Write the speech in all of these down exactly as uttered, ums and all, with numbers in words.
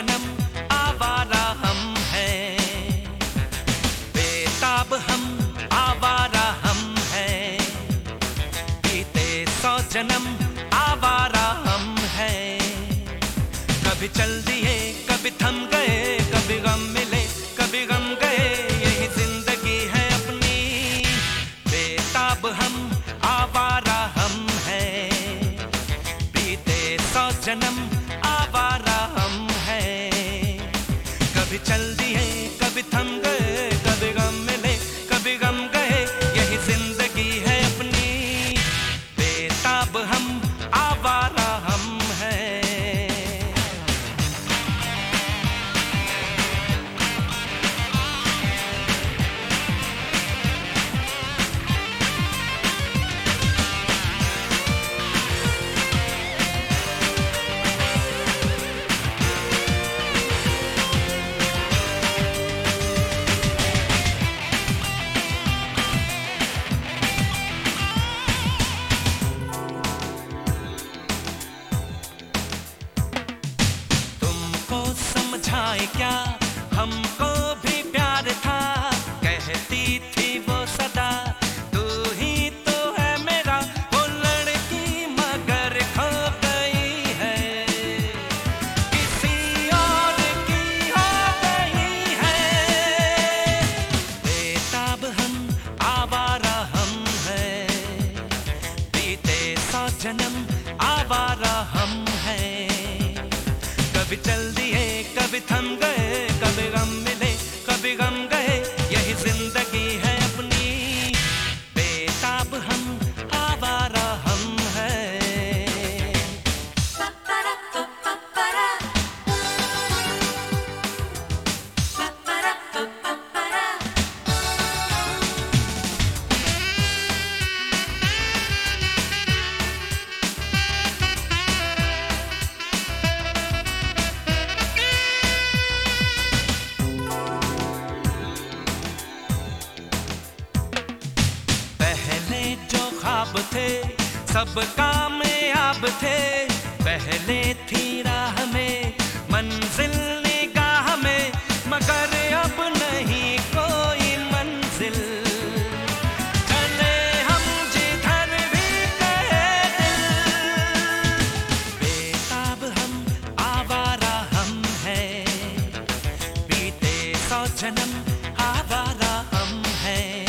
जन्म आवारा हम हैं, बेताब हम आवारा हम हैं, बीते सौ जन्म आवारा हम हैं। कभी चल दिए कभी थम गए, कभी गम मिले कभी गम गए, यही जिंदगी है अपनी। बेताब हम आवारा हम हैं, बीते सौ जन्म आवारा हम हैं। कभी चल दिए कभी थम गए, कभी गम मिले कभी गम गए, यही जिंदगी है अपनी। बेताब हम आवारा हम हैं। समझाए क्या हमको भी प्यार था, कहती थी वो सदा तू ही तो है मेरा वो लड़की, मगर खो गई है किसी और की हो गई है। बेताब हम आवारा हम हैं, बीते सौ जन्म आवारा हम हैं। कभी चल दिए कभी थम गए, कभी गम मिले कभी गम गए, यही जिंदगी है अपनी। बेताब हम आवारा हम हैं। ख्वाब थे सब कामयाब थे, पहले थी राह में मंजिल निगाह में, मगर अब नहीं कोई मंजिल। चले हम जिधर भी कहे दिल, बेताब हम आवारा हम हैं, बीते सौ जन्म आवारा हम हैं।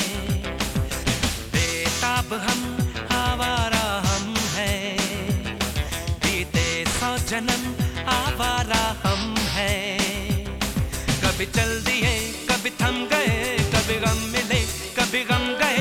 बेताब हम आवारा हम हैं, बीते सौ जन्म आवारा हम हैं। कभी चल दिए कभी थम गए, कभी गम मिले कभी गम गए,